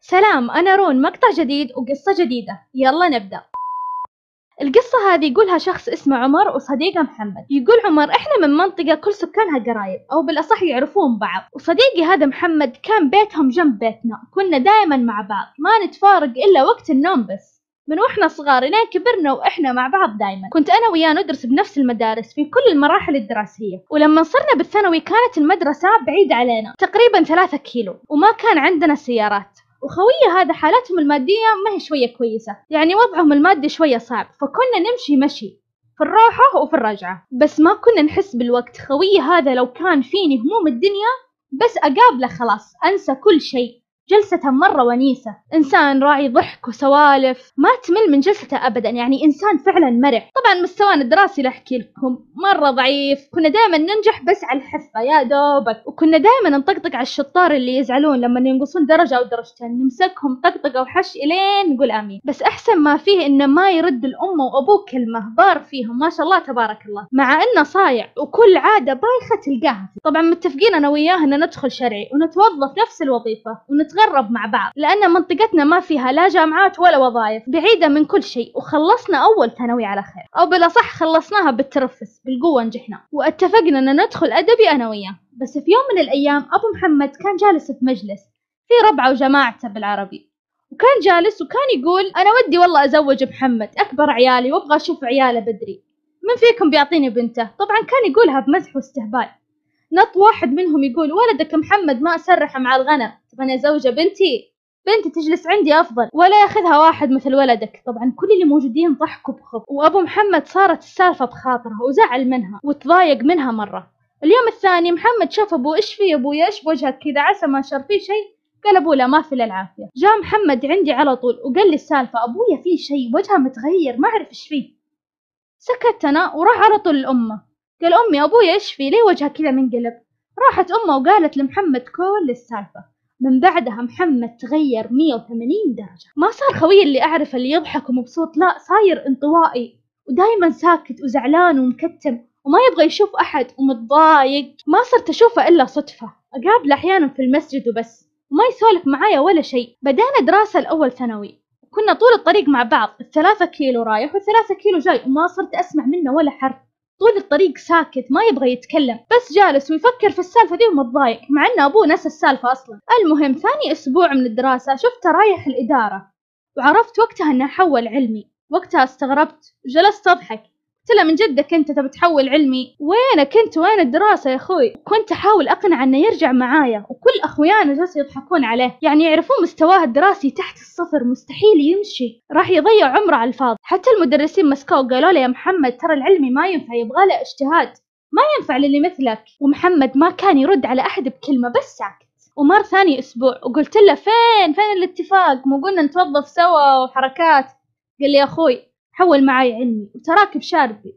سلام، أنا رون. مقطع جديد وقصة جديدة، يلا نبدأ. القصة هذه يقولها شخص اسمه عمر وصديقه محمد. يقول عمر: إحنا من منطقة كل سكانها قرايب، أو بالأصح يعرفون بعض، وصديقي هذا محمد كان بيتهم جنب بيتنا، كنا دائما مع بعض، ما نتفارق إلا وقت النوم بس. من وإحنا صغار لين كبرنا وإحنا مع بعض دايما. كنت أنا وياه ندرس بنفس المدارس في كل المراحل الدراسية، ولما صرنا بالثانوي كانت المدرسة بعيدة علينا تقريبا 3 كيلو، وما كان عندنا سيارات. وخويه هذا حالتهم المادية ما هي شوية كويسة، يعني وضعهم المادي شوية صعب، فكنا نمشي مشي في الروحة وفي الرجعة، بس ما كنا نحس بالوقت. خويه هذا لو كان فيني هموم الدنيا بس أقابله خلاص أنسى كل شيء. جلسته مرة ونيسة، إنسان راعي ضحك وسوالف، ما تمل من جلسته أبدا، يعني إنسان فعلا مرح. طبعا مستوانا الدراسي لا أحكي لكم مرة ضعيف، كنا دائما ننجح بس على الحفة يا دوبك، وكنا دائما نطقطق على الشطار اللي يزعلون لما ينقصون درجة أو درجتين، نمسكهم طقطقة وحش إلين نقول آمين. بس أحسن ما فيه إنه ما يرد الأم وأبوه كلمة، بار فيهم ما شاء الله تبارك الله، مع إنه صايع وكل عادة بايخة تلقاها. طبعا متفقين أنا وياه إن ندخل شرعي ونتوظف نفس الوظيفة ونتغرب مع بعض، لأن منطقتنا ما فيها لا جامعات ولا وظائف، بعيدة من كل شيء. وخلصنا أول ثانوي على خير، أو بالأصح خلصناها بالترفس، بالقوة نجحنا، واتفقنا أن ندخل أدبي أنا وياه. بس في يوم من الأيام أبو محمد كان جالس في مجلس في ربعه وجماعته بالعربي، وكان جالس وكان يقول: أنا ودي والله أزوج محمد، أكبر عيالي وأبغى أشوف عياله بدري، من فيكم بيعطيني بنته؟ طبعا كان يقولها بمزح واستهبال. نط واحد منهم يقول: ولدك محمد ما أسرح مع الغنم، تبغى أزوجه بنتي تجلس عندي أفضل، ولا ياخذها واحد مثل ولدك. طبعا كل اللي موجودين ضحكوا بخف، وأبو محمد صارت السالفة بخاطره وزعل منها وتضايق منها مرة. اليوم الثاني محمد شاف أبوه: إيش في أبوي، إيش بوجهك كذا، عسى ما شر في شيء؟ قال أبوه: لا ما في العافية. جاء محمد عندي على طول وقال لي السالفة: أبويا في شيء، وجهه متغير ما أعرف إيش فيه. سكت أنا وراح على طول لأمه، قال: أمي أبويا إيش فيه، ليه وجهه كذا منقلب؟ راحت أمه وقالت لمحمد كل السالفة. من بعدها محمد تغير 180 درجة، ما صار خوي اللي أعرف اللي يضحك ومبسوط، لا صاير انطوائي ودايما ساكت وزعلان ومكتم وما يبغى يشوف أحد ومتضايق. ما صرت أشوفه إلا صدفة، أقابله أحيانا في المسجد وبس، وما يسولف معايا ولا شيء. بدأنا دراسة الأول ثانوي، كنا طول الطريق مع بعض، 3 كيلو رايح و3 كيلو جاي، وما صرت أسمع منه ولا حرف. طول الطريق ساكت ما يبغى يتكلم، بس جالس ويفكر في السالفة دي ومتضايق، مع أن أبوه نسى السالفة أصلا. المهم ثاني أسبوع من الدراسة شفته رايح الإدارة، وعرفت وقتها أنه حول علمي. وقتها استغربت وجلست أضحك، قلت له: من جدك أنت تبي تحول علمي؟ وينك أنت، وين الدراسة يا أخوي؟ كنت أحاول أقنع أنه يرجع معايا، وكل أخويانا جالسوا يضحكون عليه، يعني يعرفون مستواه الدراسي تحت الصفر، مستحيل يمشي، راح يضيع عمره على الفاضي. حتى المدرسين مسكوه وقالوا له: يا محمد ترى العلمي ما ينفع، يبغى له اجتهاد، ما ينفع للي مثلك. ومحمد ما كان يرد على أحد بكلمة، بس ساكت. ومر ثاني أسبوع وقلت له: فين الاتفاق، مو قلنا نتوظف سوا وحركات؟ قال لي: يا أخوي حول معاي علمي، وتراك بشاربي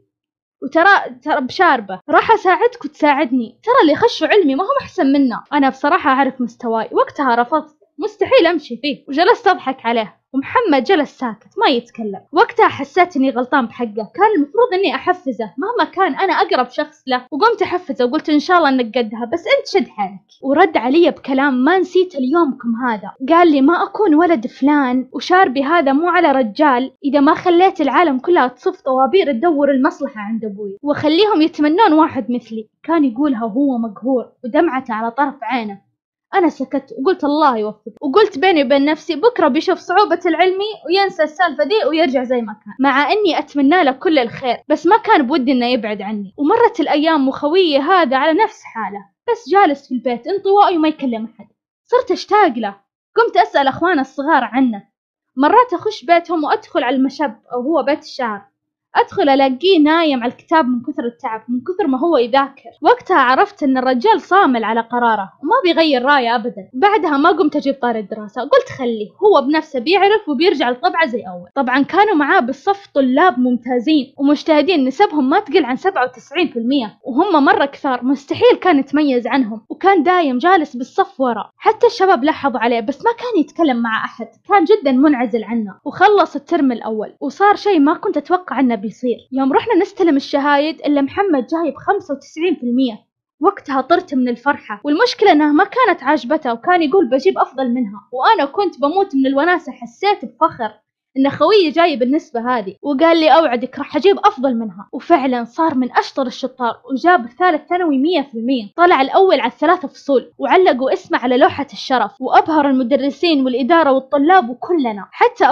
ترى بشاربه، راح أساعدك وتساعدني، ترى اللي يخشوا علمي ما هم أحسن منا. أنا بصراحة أعرف مستواي، وقتها رفضت، مستحيل أمشي فيه، وجلست أضحك عليه. ومحمد جلس ساكت ما يتكلم. وقتها حسيت إني غلطان بحقه، كان المفروض إني أحفزه مهما كان، أنا أقرب شخص له، وقمت أحفزه وقلت: إن شاء الله إنك قدها، بس أنت شد حالك. ورد علي بكلام ما نسيت اليومكم هذا، قال لي: ما أكون ولد فلان، وشاربي هذا مو على رجال، إذا ما خليت العالم كلها تصف طوابير تدور المصلحة عند أبوي، وخليهم يتمنون واحد مثلي. كان يقولها وهو مقهور ودمعته على طرف عينه. أنا سكت وقلت: الله يوفق، وقلت بيني وبين نفسي: بكرة بيشوف صعوبة العلمي وينسى السالفة دي ويرجع زي ما كان، مع أني أتمنى له كل الخير، بس ما كان بودي إنه يبعد عني. ومرت الأيام وخويي هذا على نفس حاله، بس جالس في البيت انطوائي وما يكلم أحد. صرت أشتاق له، قمت أسأل أخوانا الصغار عنه، مرات أخش بيتهم وأدخل على المشب أو هو بيت الشعر، أدخل ألاقيه نايم على الكتاب من كثر التعب، من كثر ما هو يذاكر. وقتها عرفت أن الرجال صامل على قراره وما بيغير رأيه أبدا. بعدها ما قمت أجيب طار الدراسة، قلت خليه هو بنفسه بيعرف وبيرجع لطبعه زي أول. طبعا كانوا معاه بالصف طلاب ممتازين ومجتهدين، نسبهم ما تقل عن 97%، وهم مرة كثار، مستحيل كان يتميز عنهم، وكان دايم جالس بالصف ورا. حتى الشباب لاحظوا عليه، بس ما كان يتكلم مع أحد، كان جدا منعزل عنا. وخلص الترم الأول وصار شيء ما كنت أتوقع أنه بيصير. يوم رحنا نستلم الشهايد إلا محمد جايب 95%، وقتها طرت من الفرحة، والمشكلة انها ما كانت عاجبته وكان يقول بجيب افضل منها، وانا كنت بموت من الوناسة. حسيت بفخر ان خويي جاي بالنسبة هذه، وقال لي اوعدك راح اجيب افضل منها. وفعلا صار من اشطر الشطار وجاب ثالث ثانوي 100%، طلع الاول على ال3 فصول وعلقوا اسمه على لوحة الشرف، وابهر المدرسين والادارة والطلاب وكلنا. حتى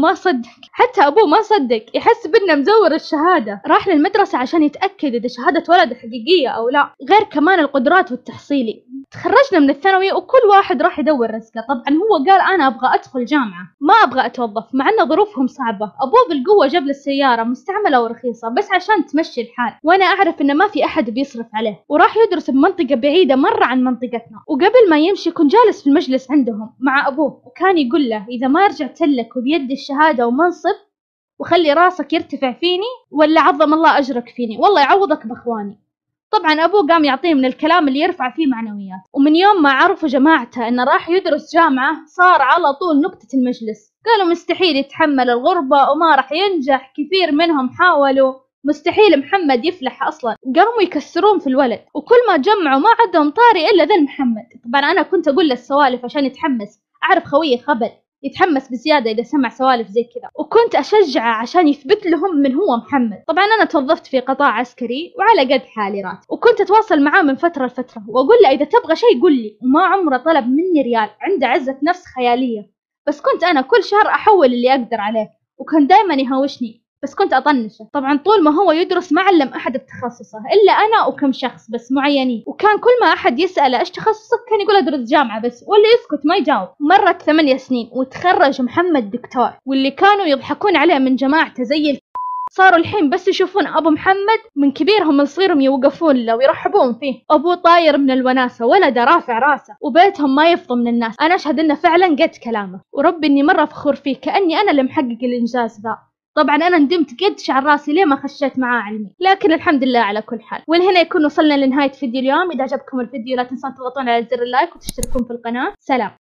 ابوه ما صدق يحسب انه مزور الشهادة. راح للمدرسة عشان يتأكد اذا شهادة ولده حقيقية او لا، غير كمان القدرات والتحصيلي. تخرجنا من الثانوي وكل واحد راح يدور رزقه. طبعا هو قال انا ابغى ادخل جامعة، ما ابغى اتوظف، مع ان ظروفهم صعبة. ابوه بالقوة جاب له السيارة مستعملة ورخيصة بس عشان تمشي الحال، وانا اعرف انه ما في احد بيصرف عليه. وراح يدرس بمنطقة بعيدة مرة عن منطقتنا، وقبل ما يمشي كنت جالس في المجلس عندهم مع ابوه، وكان يقول له اذا ما رجعت لك وبيدي الشهادة ومنصب وخلي راسك يرتفع فيني، ولا عظم الله اجرك فيني والله يعوضك باخواني. طبعا ابوه قام يعطيه من الكلام اللي يرفع فيه معنويات. ومن يوم ما عرفوا جماعته انه راح يدرس جامعة صار على طول نكتة المجلس. قالوا مستحيل يتحمل الغربة وما راح ينجح، كثير منهم حاولوا، مستحيل محمد يفلح اصلا. قاموا يكسرون في الولد، وكل ما جمعوا ما عندهم طاري الا ذا محمد. طبعا انا كنت اقول له السوالف عشان يتحمس، اعرف خويه خبل يتحمس بزيادة إذا سمع سوالف زي كذا، وكنت أشجعه عشان يثبت لهم من هو محمد. طبعا أنا توظفت في قطاع عسكري وعلى قد حالي راتب، وكنت أتواصل معاه من فترة لفترة وأقول له إذا تبغى شيء قل لي، وما عمره طلب مني ريال. عنده عزة نفس خيالية، بس كنت أنا كل شهر أحول اللي أقدر عليه، وكان دايما يهاوشني بس كنت أطنشه. طبعا طول ما هو يدرس ما علم أحد بتخصصه إلا أنا وكم شخص بس معينين، وكان كل ما أحد يسأله إيش تخصصك كان يقول أدرس جامعة بس، واللي يسكت ما يجاوب. مرت 8 سنين وتخرج محمد دكتور، واللي كانوا يضحكون عليه من جماعته زي صاروا الحين بس يشوفون أبو محمد من كبيرهم لصغيرهم يوقفون له ويرحبون فيه. أبوه طاير من الوناسة، ولده رافع راسه، وبيتهم ما يفضى من الناس. أنا أشهد إنه فعلا قد كلامه، وربي إني مرة فخور فيه، كأني أنا اللي محقق الإنجاز ذا. طبعا أنا ندمت قد شعر راسي ليه ما خشيت معاه علمي، لكن الحمد لله على كل حال. ولهنا يكون وصلنا لنهاية فيديو اليوم. إذا عجبكم الفيديو لا تنسون تضغطون على زر اللايك وتشتركون في القناة. سلام.